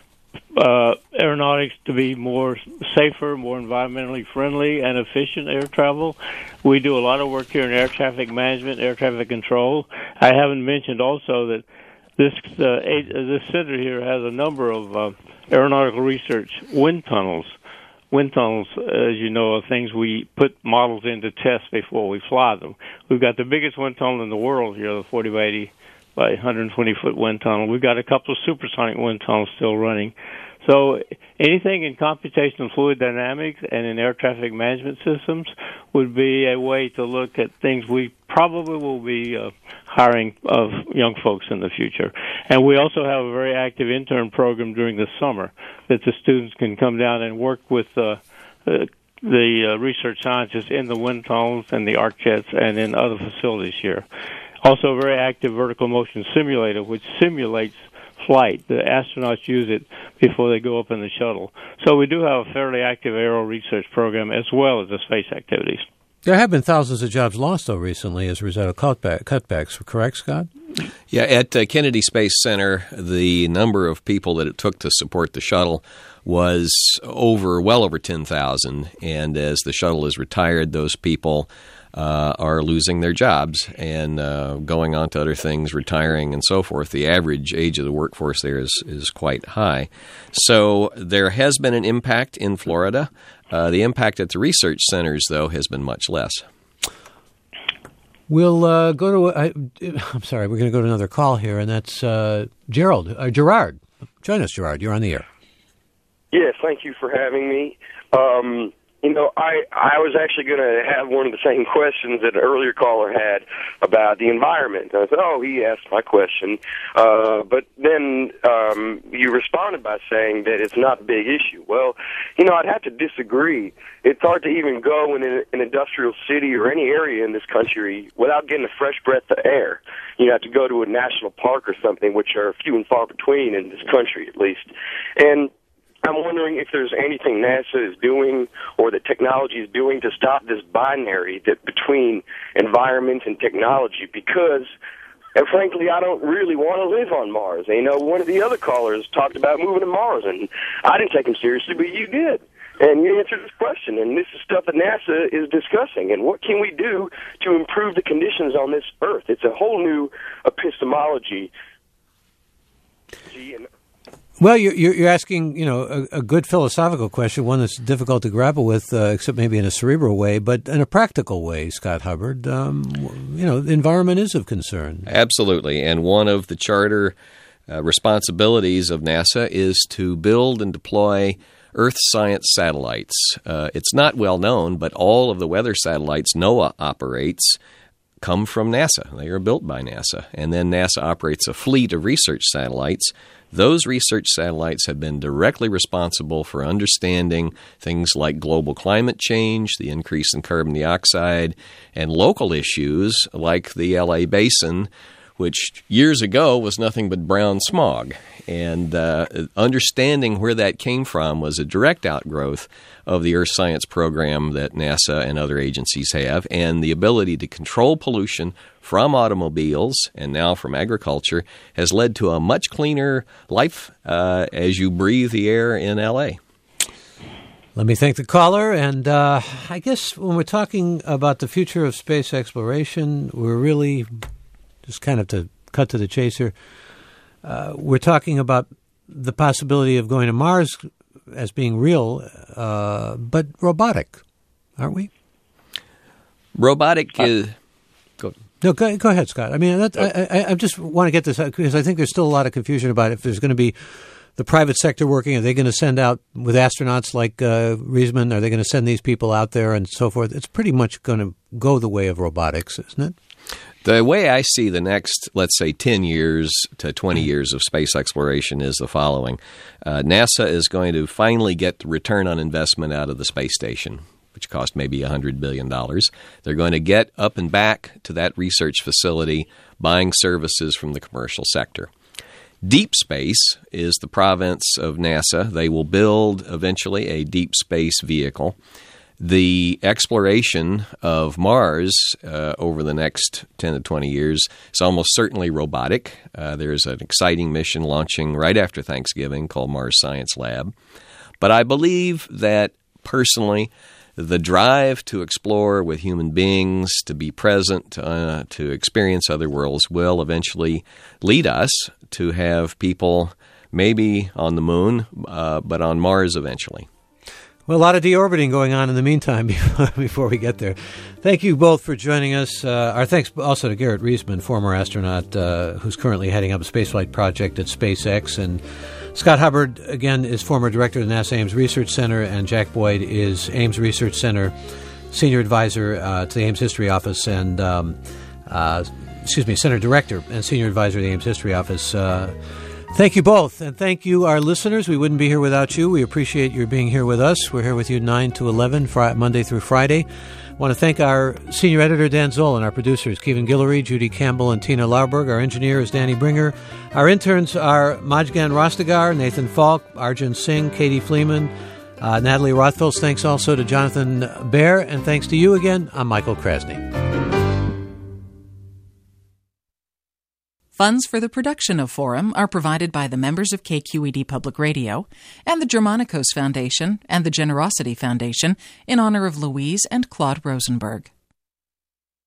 uh, aeronautics to be more safer, more environmentally friendly, and efficient air travel. We do a lot of work here in air traffic management, air traffic control. I haven't mentioned also that This uh, this center here has a number of uh, aeronautical research wind tunnels. Wind tunnels, as you know, are things we put models in to test before we fly them. We've got the biggest wind tunnel in the world here, the forty by eighty by one hundred twenty foot wind tunnel. We've got a couple of supersonic wind tunnels still running. So anything in computational fluid dynamics and in air traffic management systems would be a way to look at things we probably will be uh, hiring of young folks in the future. And we also have a very active intern program during the summer that the students can come down and work with uh, uh, the uh, research scientists in the wind tunnels and the arc jets and in other facilities here. Also a very active vertical motion simulator, which simulates flight. The astronauts use it before they go up in the shuttle. So we do have a fairly active aero research program as well as the space activities. There have been thousands of jobs lost, though, recently as a result of cutback, cutbacks. Correct, Scott? Yeah, at uh, Kennedy Space Center, the number of people that it took to support the shuttle was over, well over ten thousand. And as the shuttle is retired, those people uh, are losing their jobs and uh, going on to other things, retiring and so forth. The average age of the workforce there is, is quite high. So there has been an impact in Florida. Uh, the impact at the research centers, though, has been much less. We'll uh, go to, uh, I'm sorry, we're going to go to another call here, and that's uh, Gerald, uh, Gerard. Join us, Gerard. You're on the air. Yes, thank you for having me. Um, you know, I, I was actually going to have one of the same questions that an earlier caller had about the environment. I said, oh, he asked my question. Uh, but then um, you responded by saying that it's not a big issue. Well, you know, I'd have to disagree. It's hard to even go in an, an industrial city or any area in this country without getting a fresh breath of air. You have to go to a national park or something, which are few and far between in this country, at least. And I'm wondering if there's anything NASA is doing or that technology is doing to stop this binary that between environment and technology, because, and frankly, I don't really want to live on Mars. You know, one of the other callers talked about moving to Mars, and I didn't take him seriously, but you did. And you answered this question, and this is stuff that NASA is discussing. And what can we do to improve the conditions on this Earth? It's a whole new epistemology. Well, you're, you're asking, you know, a, a good philosophical question, one that's difficult to grapple with, uh, except maybe in a cerebral way, but in a practical way, Scott Hubbard. Um, you know, the environment is of concern. Absolutely. And one of the charter uh, responsibilities of NASA is to build and deploy Earth science satellites. Uh, it's not well known, but all of the weather satellites NOAA operates come from NASA. They are built by NASA. And then NASA operates a fleet of research satellites. Those research satellites have been directly responsible for understanding things like global climate change, the increase in carbon dioxide, and local issues like the L A basin, which years ago was nothing but brown smog. And uh, understanding where that came from was a direct outgrowth of the Earth Science program that NASA and other agencies have, and the ability to control pollution from automobiles and now from agriculture has led to a much cleaner life uh, as you breathe the air in L A. Let me thank the caller, and uh, I guess when we're talking about the future of space exploration, we're really, just kind of to cut to the chaser, uh, we're talking about the possibility of going to Mars as being real, uh, but robotic, aren't we? Robotic is... Uh, go, no, go, go ahead, Scott. I mean, that, I, I, I just want to get this out because I think there's still a lot of confusion about if there's going to be the private sector working. Are they going to send out with astronauts like uh, Reisman? Are they going to send these people out there and so forth? It's pretty much going to go the way of robotics, isn't it? The way I see the next, let's say, ten years to twenty years of space exploration is the following. Uh, NASA is going to finally get the return on investment out of the space station, which cost maybe one hundred billion dollars. They're going to get up and back to that research facility, buying services from the commercial sector. Deep space is the province of NASA. They will build eventually a deep space vehicle. The exploration of Mars uh, over the next ten to twenty years is almost certainly robotic. Uh, there's an exciting mission launching right after Thanksgiving called Mars Science Lab. But I believe that, personally, the drive to explore with human beings, to be present, uh, to experience other worlds will eventually lead us to have people maybe on the moon, uh, but on Mars eventually. Well, a lot of deorbiting going on in the meantime before we get there. Thank you both for joining us. Uh, our thanks also to Garrett Reisman, former astronaut uh, who's currently heading up a spaceflight project at SpaceX. And Scott Hubbard, again, is former director of the NASA Ames Research Center, and Jack Boyd is Ames Research Center senior advisor uh, to the Ames History Office and, um, uh, excuse me, center director and senior advisor to the Ames History Office. Uh, Thank you both, and thank you, our listeners. We wouldn't be here without you. We appreciate your being here with us. We're here with you nine to eleven, Friday, Monday through Friday. I want to thank our senior editor, Dan Zoll, and our producers, Kevin Guillory, Judy Campbell, and Tina Lauberg. Our engineer is Danny Bringer. Our interns are Majgan Rastagar, Nathan Falk, Arjun Singh, Katie Fleeman, uh, Natalie Rothfels. Thanks also to Jonathan Baer, and thanks to you again. I'm Michael Krasny. Funds for the production of Forum are provided by the members of K Q E D Public Radio and the Germanicos Foundation and the Generosity Foundation in honor of Louise and Claude Rosenberg.